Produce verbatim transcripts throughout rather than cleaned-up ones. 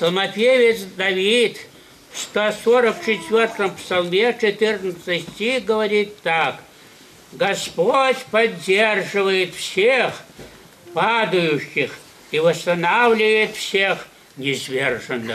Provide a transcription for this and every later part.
Псалмопевец Давид в сто сорок четвёртом псалме, четырнадцатый стих, говорит так: «Господь поддерживает всех падающих и восстанавливает всех низверженных.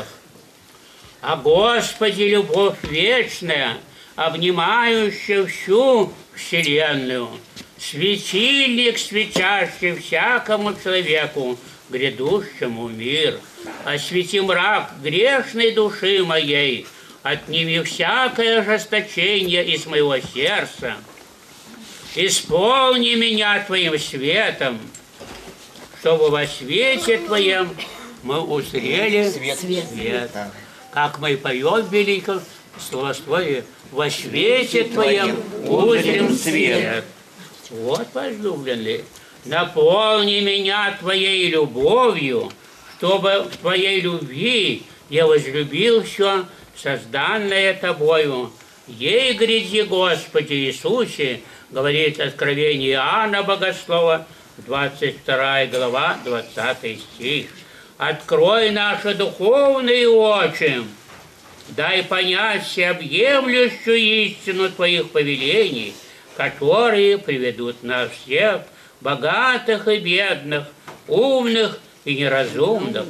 О Господе любовь вечная, обнимающая всю вселенную, светильник, светящий всякому человеку, грядущему мир. Освети мрак грешной души моей, отними всякое ожесточение из моего сердца. Исполни меня Твоим светом, чтобы во свете Твоем мы узрели свет. свет. Как мы поем в великом словословии: во свете Твоем узрим свет. Вот, возлюбленные, наполни меня Твоей любовью, чтобы в Твоей любви я возлюбил все созданное Тобою. Ей гряди, Господи Иисусе, говорит Откровение Иоанна Богослова, двадцать вторая глава, двадцатый стих. Открой наши духовные очи, дай понять всеобъемлющую истину Твоих повелений, которые приведут нас всех, богатых и бедных, умных и неразумных,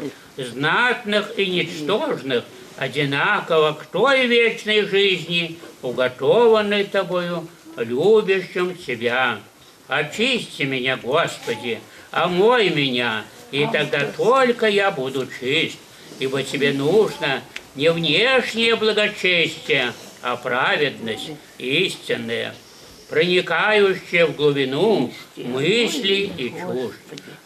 знатных и ничтожных, одинаково к той вечной жизни, уготованной Тобою, любящим Тебя. Очисти меня, Господи, омой меня, и тогда только я буду чист, ибо Тебе нужно не внешнее благочестие, а праведность истинная, проникающая в глубину мыслей и чувств.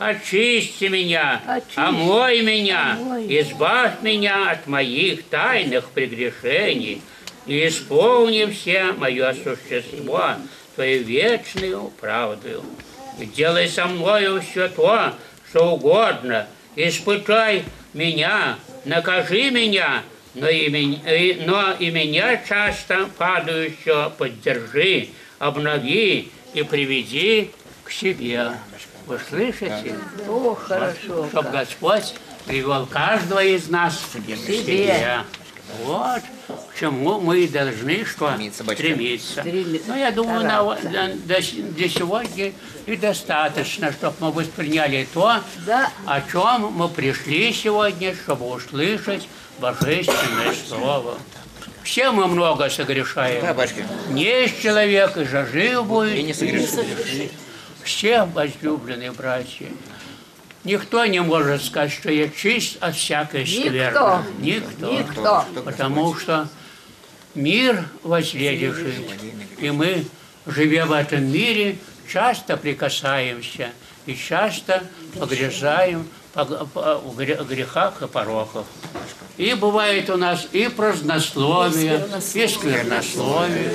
Очисти меня, омой меня, избавь меня от моих тайных прегрешений и исполни все мое существо Твою вечную правду. Делай со мною все то, что угодно, испытай меня, накажи меня, но и меня, но и меня часто падающего поддержи, обнови и приведи к себе». Вы слышите? О, хорошо. Чтобы Господь привел каждого из нас к себе. Вот к чему мы должны что? Стремиться. Но я думаю, на, до, до сегодня и достаточно, чтобы мы восприняли то, да. О чем мы пришли сегодня, чтобы услышать Божественное Слово. Все мы много согрешаем. Да, батюшка. Есть человек, и же жив будет, и не согрешит. Все, возлюбленные братья, никто не может сказать, что я чист от всякой скверны. Никто. Никто. Никто. Потому что мир возледивший, и мы, живя в этом мире, часто прикасаемся и часто погрязаем в грехах и пороках. И бывает у нас и празднословие, и сквернословие.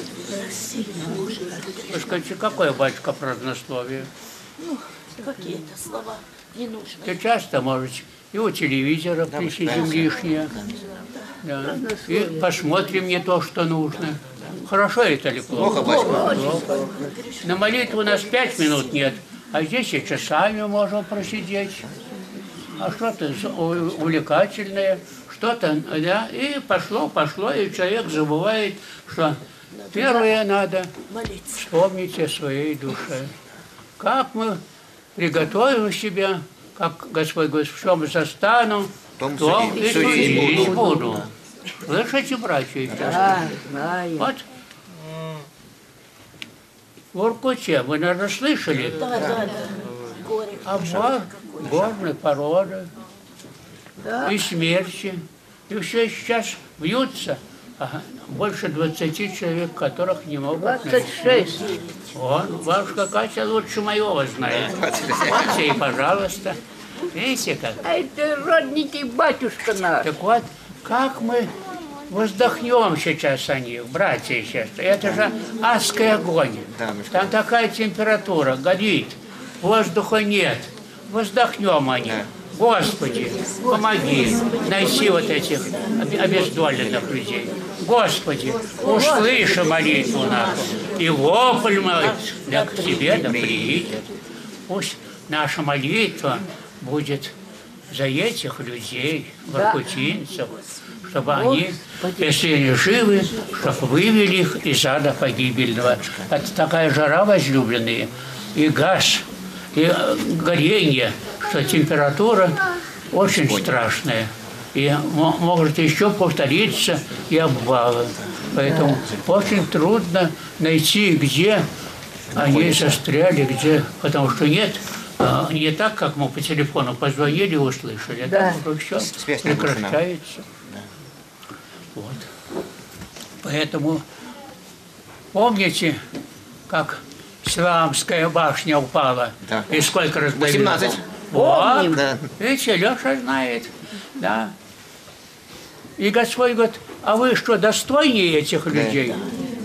Вы скажите, какое, батюшка, празднословие? Ну, какие-то слова не нужны. Ты часто можешь и у телевизора да, присидим лишнее, да. И посмотрим не то, что нужно. Хорошо это или плохо? Плохо, батюшка. Плохо. На молитву у нас пять минут нет, а здесь и часами можем просидеть. А что-то увлекательное, что-то, да, и пошло, пошло, и человек забывает, что первое надо вспомнить о своей душе. Как мы приготовим себя, как Господь говорит, в чем застану, том том судить, и судить судить буду. Слышите, братья? Да, знаю. Вот. В Воркуте, вы, наверное, слышали? Да, да, да. Горе. А гор, горные породы, Да. и смерчи, и все сейчас вьются. Ага, больше двадцати человек, которых не могут найти. двадцать шесть. Вон, бабушка Катя лучше моего знает. Вот и пожалуйста. Видите как? А это родненький батюшка наш. Так вот, как мы воздохнем сейчас о них, братья и сестры. Это же адский огонь. Там такая температура, горит, воздуха нет. Воздохнем о них. Господи, помоги найти вот этих обездоленных людей. Господи, услыши молитву нашу, и вопль мой да к Тебе да приидет. Пусть наша молитва будет за этих людей, Да. воркутинцев, чтобы они, если они живы, чтобы вывели их из ада погибельного. Это такая жара, возлюбленные, и газ, и горение, что температура очень страшная. И может еще повториться и обвалы. Поэтому очень трудно найти, где они застряли, где, потому что нет, не так, как мы по телефону позвонили и услышали, а Да. так уже все прекращается. Вот. Поэтому помните, как Силаамская башня упала? Да. И сколько раздавило? восемнадцать. Вот. Помним. Да. Видите, Леша знает. Да. И Господь говорит, а вы что, достойнее этих людей?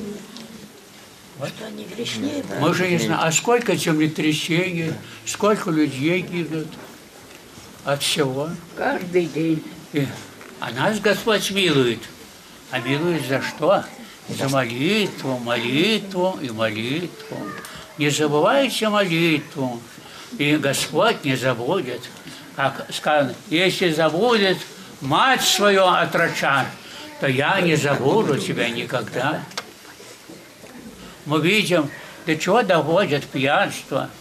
Что они грешнее. Мы же не знаем, а сколько землетрясений, сколько людей гибнут от всего. Каждый день. И, а нас Господь милует. А милует за что? За молитву, молитву и молитву. Не забывайте молитву. И Господь не забудет. Как сказано, если забудет мать свою отроча, то я не забуду тебя никогда. Мы видим, до чего доходит пьянство.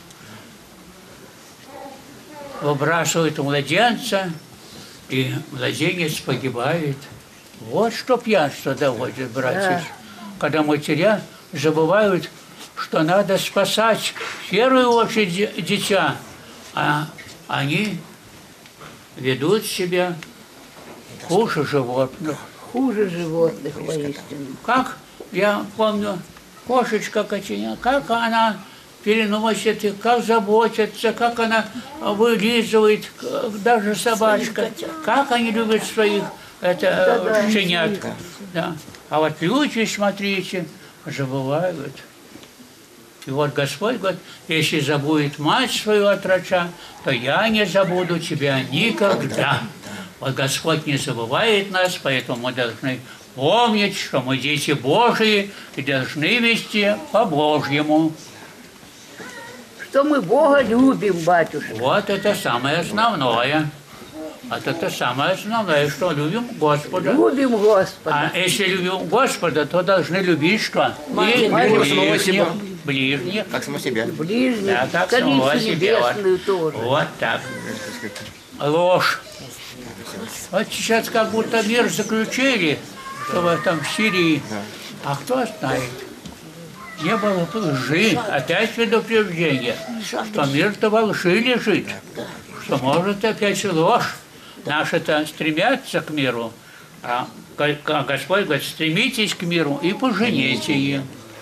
Выбрасывают младенца, и младенец погибает. Вот что пьянство доводит, братья. Да. Когда матеря забывают, что надо спасать в первую очередь дитя, а они ведут себя хуже животных. Хуже животных воистину. Как, я помню, кошечка Катиня, как она переносит их, как заботится, как она вылизывает, даже собачка, как они любят своих это, Да-да. щенят. Да. А вот люди, смотрите, забывают. И вот Господь говорит, если забудет мать свою отроча, то я не забуду тебя никогда. Вот Господь не забывает нас, поэтому мы должны помнить, что мы дети Божии и должны вести по-божьему. Что мы Бога любим, батюшка. Вот это самое основное. Вот это самое основное, что любим Господа. Любим Господа. А если любим Господа, то должны любить что? И Самого ближних. себя. Ближних. Как само себя. Ближних, Да, как самого Царицу себя. Небесную тоже. Вот так. Ложь. Вот сейчас как будто мир заключили, чтобы там в Сирии. А кто знает? Не было лжи. Опять предупреждение, что мир-то во лжи лежит. Что может опять ложь. Наши-то стремятся к миру. А Господь говорит, стремитесь к миру и пожените их.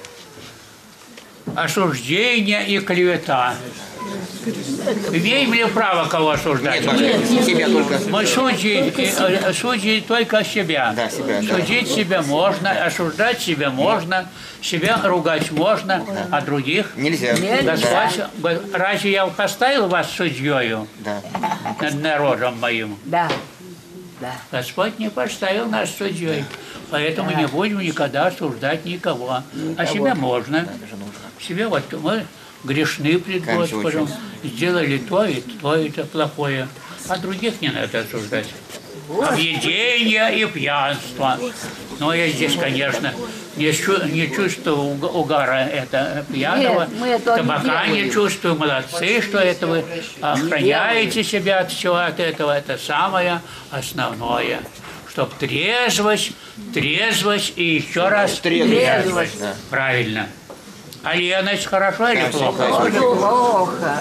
Осуждение и клевета. Имеем ли право кого осуждать? Нет, Машка, себя только. Мы судьи, э, судьи только себя. Да, себя, да. Судить себя можно, осуждать себя можно, себя ругать можно, а других Нельзя. Господь говорит, разве я поставил вас судьёю Да. над народом моим? Да, да. Господь не поставил нас судьей, поэтому не будем никогда осуждать никого. А себя можно. Себе вот мы грешны пред Конечно, Господом, сделали то и то это плохое, а других не надо осуждать. Объедение и пьянство. Но я здесь, конечно, не, чу не чувствую уг- угара это пьяного, Нет, мы это не табака не делаем. чувствую. Молодцы, что это вы охраняете себя от всего от этого. Это самое основное. Чтоб трезвость, трезвость и еще раз Трезвость, да. Правильно. А леность хорошо или Конечно, плохо? конечно. Плохо.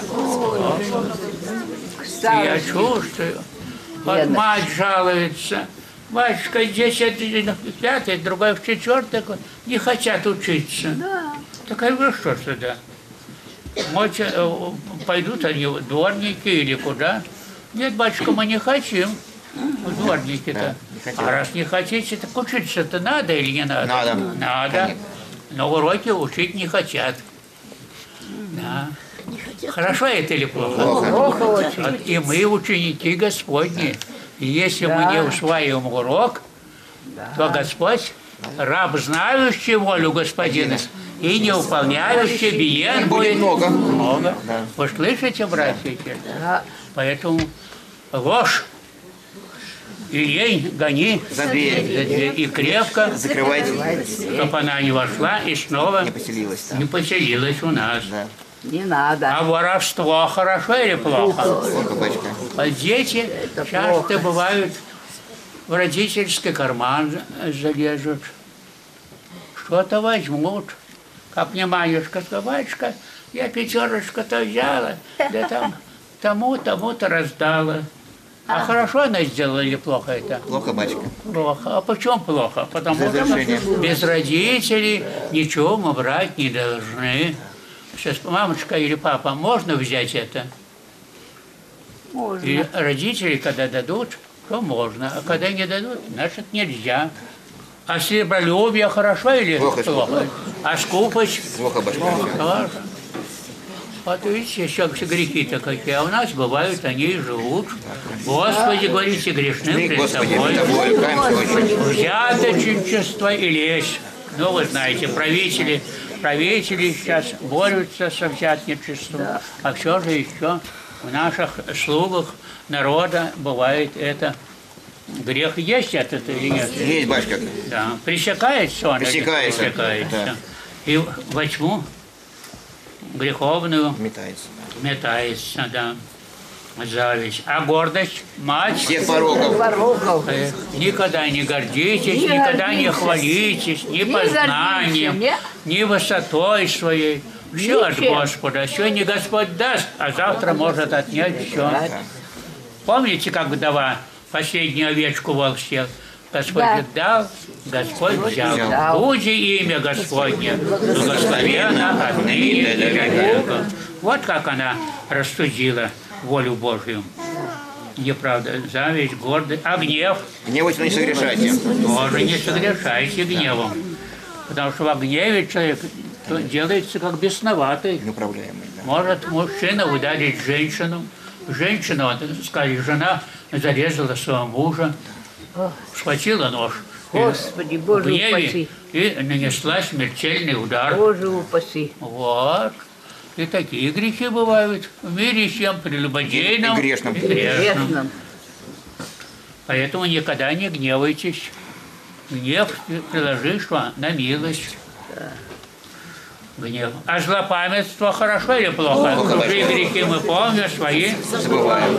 Я Старость. чувствую. Вот Леность. мать жалуется. Батюшка, здесь один в пятый, другой в четвертый, не хотят учиться. Да. Так я говорю, что сюда? Может, э, пойдут они в дворники или куда? Нет, батюшка, мы не хотим. В дворники-то. Да, не хотим. А раз не хотите, так учиться-то надо или не надо? Надо. Надо. Конечно. Но уроки учить не хотят. Да. Не хотят. Хорошо это или плохо? Плохо очень. Вот и мы ученики Господни. И если Да. мы не усваиваем урок, то Господь, раб, знающий волю Господина, и не выполняющий, биен Будет будет много. много. Да. Вы слышите, братья? Да. Поэтому ложь и ей гони За дверь. за дверь. И крепко, Закрывайте. чтобы она не вошла и снова Не поселилась там. не поселилась у нас. Да. Не надо. А воровство хорошо или плохо? Плохо, батюшка. А дети часто плохо. бывают в родительский карман залезут, что-то возьмут. Как мне Манюшка сказала: батюшка, я пятерочку-то взяла, да там тому, тому-то раздала. А хорошо она сделала или плохо это? Плохо, батюшка. Плохо. А почему плохо? Потому что Разрешение. без родителей ничего мы брать не должны. Сейчас мамочка или папа, можно взять это? Можно. И родители, когда дадут, то можно, а когда не дадут, значит нельзя. А серебролюбие хорошо или Плохо, плохо? А скупость Плохо, батюшка. тоже. Вот видите, еще грехи-то какие, а у нас бывают, они и живут. Господи, говорите, грешным Ты, пред Господи, тобой. пред тобой, каемся очень. Взяточничество и лесть. Ну, вы знаете, правители, правители сейчас борются со взятничеством. А все же еще в наших слугах народа бывает это. Грех есть этот или нет? Есть, батюшка. Да. Пресекается он? или Пресекается, Пресекается. да. И во тьму греховную Метается. метается, да. Зависть. А гордость, мать, Всех пороков. Пороков. э, никогда не гордитесь, Не никогда не гордитесь. хвалитесь ни Не познанием, гордитесь, ни высотой своей. Все от Ничем. Господа. Сегодня Господь даст, а завтра может отнять все. Помните, как вдова последнюю овечку волчья? Господь Да. дал, Господь взял. взял. Буди имя Господне, благословенно отныне и до века. Вот как она рассудила волю Божью. Неправда, зависть, гордость, а гнев Гневайте, но не согрешайте. тоже не согрешайте гневом. Потому что в гневе человек то делается как бесноватый. Неуправляемый, да. Может мужчина ударить женщину. Женщина, вот, сказали, жена зарезала своего мужа, схватила нож. и Господи, в Боже гневе упаси. и нанесла смертельный удар. Боже упаси. Вот. И такие грехи бывают в мире всем прелюбодейном И грешном. и грешном. Честно. Поэтому никогда не гневайтесь. Гнев приложи, что на милость. Гнев. А злопамятство хорошо или плохо? Плохо, Чужие большое. грехи мы помним, свои. Забываем.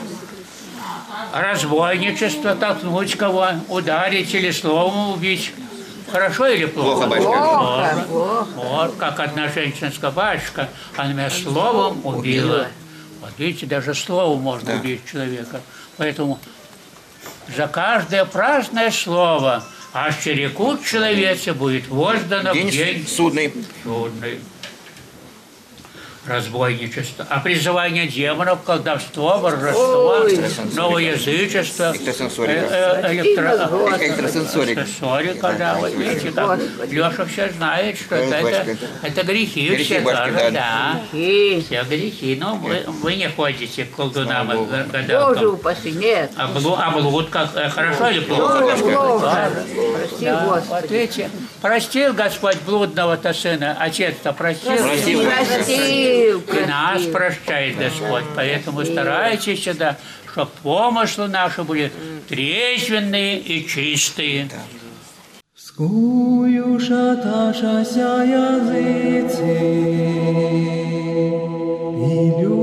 Разбойничество, толкнуть кого, ударить или словом убить. Хорошо или плохо? Плохо, батюшка. Плохо, плохо. Вот как одна женщина сказала: батюшка, она меня словом убила. Вот видите, даже словом можно Да. убить человека. Поэтому за каждое праздное слово аж рекут человеце будет воздано в День день судный. судный. Разбойничество, а призывание демонов, колдовство, божество, Ой. новоязычество, Экстрасенсорика. э, э, электро- Господи. Экстрасенсорик. Экстрасенсорика, да, вот видите, как Господи. Леша все знает, что Да, это, батюшка, это, это- это грехи, Грехи, все батюшка, тоже, да. да. И Все грехи, но вы, вы не ходите к колдунам и Слава Богу. Боже гадалкам. упаси. Нет. А, блу, а блуд как, э, хорошо или плохо? Плохо, батюшка. плохо. Прости, Да, вот Господи. видите, простил Господь блудного-то сына, отец-то простил. Простил. Простил, И нас простил. прощает Господь. Поэтому старайтесь всегда, чтобы помыслы наши были трезвенные и чистые. Скуюша таша ся язиці, і